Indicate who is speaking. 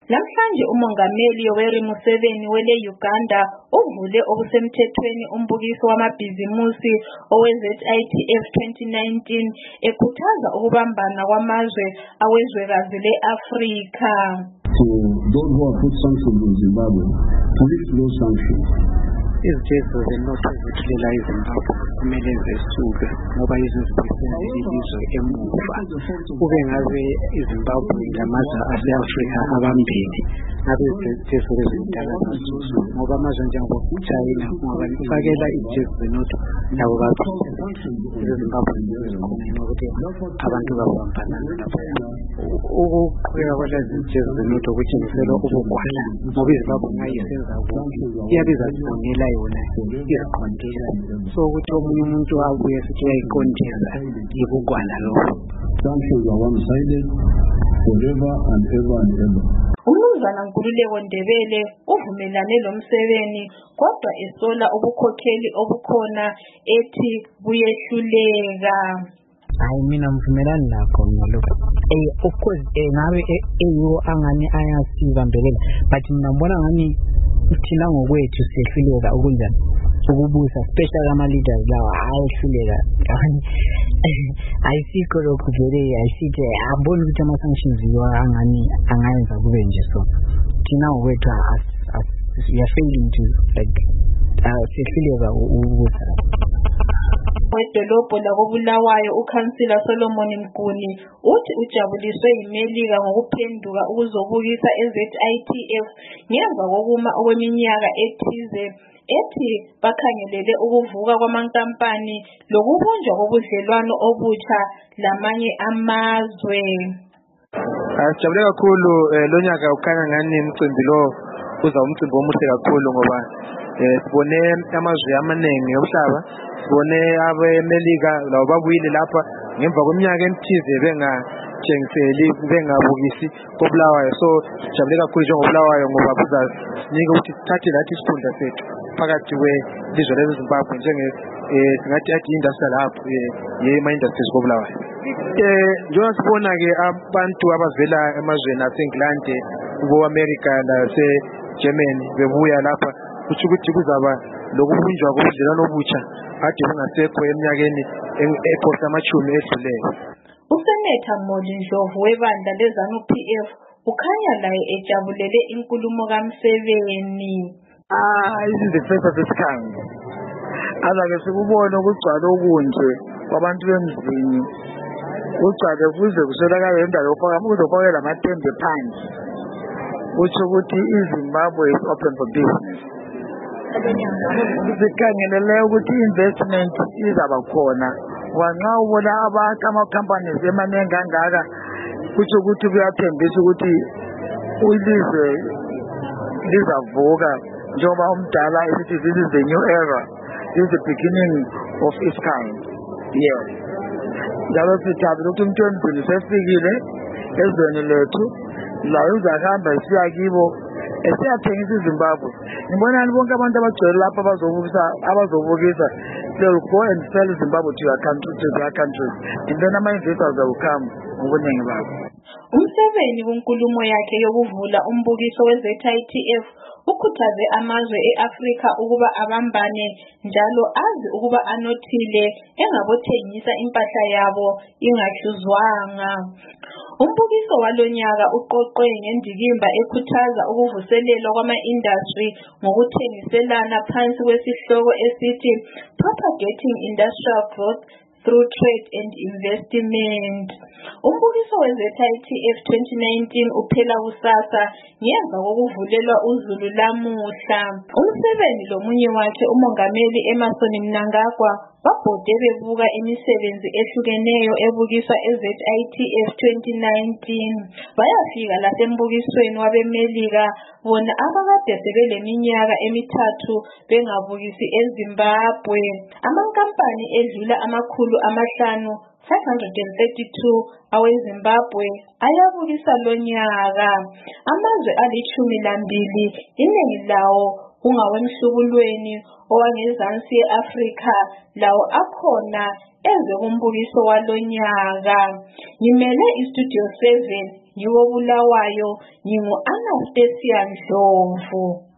Speaker 1: Namhlanje umongameli Yoweri Museveni wele Uganda uvule okusemthethweni umbukiso wamabhizimusi owe-ZITF 2019 ekhuthaza ukubambana kwamazwe awezwekazi le-Afrika.
Speaker 2: To those who have put sanctions in Zimbabwe, to lift those sanctions.
Speaker 3: Izithetho zenotho ezithulela iZimbabwe kumele zisuke ngoba izizibuyisela ilizwe emuva. Kube ngabe iZimbabwe lamazwe ase-Afrika abambili ngabe izithetho ezidala zazuzo ngoba amazwe njengoChina ngoba ifakela izithetho zenotho labo baphila iZimbabwe zikhona ukuthi abantu babambana lapha. Ukuqhubeka kwalezi zithetho zenotho kutshengisela ubugwala ngoba iZimbabwe ngayisenza konke iyabiza kubonela yona iziqondisa so ukuthi omunye umuntu abuye sithi uyayiqondisa ibugwala lokho.
Speaker 2: Sanctions are one-sided forever and ever and ever.
Speaker 1: Umnumzana Nkululeko Ndebele uvumelane lo Museveni kodwa esola ubukhokheli obukhona ethi buyehluleka.
Speaker 4: Hayi mina mvumelani nakho lokho. Of course ngabe eyo angani ayasibambelela but mina ngibona ngani thina ngokwethu siyehluleka ukunjani ukubusa special ama leaders lawa ayehluleka ayisikho lokho vele ayisithi abona ukuthi ama sanctions yiwa angani angayenza kube nje so thina ngokwethu we are failing to like siyehluleka ukubusa.
Speaker 1: Wedolobho lakobulawayo uKhansila Solomon Mguni uthi ujabuliswe yiMelika ngokuphenduka ukuzobukisa eZITF ngemva kokuma okweminyaka ethize ethi bakhangelele ukuvuka kwamankampani lokubunjwa kobudlelwano obutsha lamanye amazwe.
Speaker 5: Sijabule kakhulu lonyaka ukhanya ngani umcimbi lo uza umcimbi omuhle kakhulu ngoba sibone amazwe amaningi omhlaba sibone abeMelika labo babuyile lapha ngemva kweminyaka emithize bengatshengiseli bengabukisi kobulawayo so sijabule kakhulu njengobulawayo ngoba kuzasinika ukuthi sithathe lathi isifunda sethu phakathi kwelizwe leZimbabwe singathi industrial hub yema-industries kobulawayo. Njengoba sibona-ke abantu abavela emazweni ase-England kubo-America nase-Germany bebuya lapha kuthi ukuthi kuzaba lokubunjwa kobudlelwano obutsha ade bungasekho eminyakeni ephose amachumi edluleyo.
Speaker 1: Usenetha Moli Ndlovu webandla leZANU-PF ukhanya laye ejabulele inkulumo kaMseveni.
Speaker 6: This is the first of its kind. Azake sikubona ukugcwala okunje kwabantu bemzini ugcwale kuze kuswelakala indawo yokufakela amatembe phansi kutsho ukuthi iZimbabwe is open for business. Sikhangelele ukuthi investment izaba khona nxa ubona ama-companies emaningi kangaka kutsho ukuthi kuyathembisa ukuthi ilizwe lizavuka njengoba umdala esithi this is the new era, this is the beginning of its kind. Yes. Njalo sijabule ukuthi umuntu wemzini sefikile ezweni lethu la uzahamba isiya kibo esiyathengisa iZimbabwe. Ngibonani bonke abantu abagcwele lapha abazobukisa they will go and sell Zimbabwe to their countries and then ama-investors will come ngobuningi babo.
Speaker 1: Umseveni kunkulumo yakhe yokuvula umbukiso we-ZITF ukhuthaze amazwe e-Afrika ukuba abambane njalo azi ukuba anothile engabothengisa impahla yabo ingahluzwanga. Umbukiso walonyaka uqoqwe ngendikimba ekhuthaza ukuvuselelwa kwama-industry ngokuthengiselana phansi kwesihloko esithi Propagating Industrial Growth through Trade and Investment. Umbukiso we-ZITF 2019 uphela kusasa ngemva kokuvulelwa uZulu lamuhla. Umseveni lomunye wakhe umongameli Emmerson Mnangagwa babhode bebuka imisebenzi ehlukeneyo ebukiswa eZITF 2019 bayafika lasembukisweni wabeMelika bona abakade sebeleminyaka emithathu bengabukisi eZimbabwe. Amankampani edlula amakhulu 532 aweZimbabwe ayabukisa lonyaka. Amazwe ali12 iningi lawo ungawemhlubulweni owangezansi ye-Afrika lawo akhona eze kumbukiso walonyaka. Ngimele iStudio 7 yiwo Bulawayo, ngingu Anastasia Ndlovu.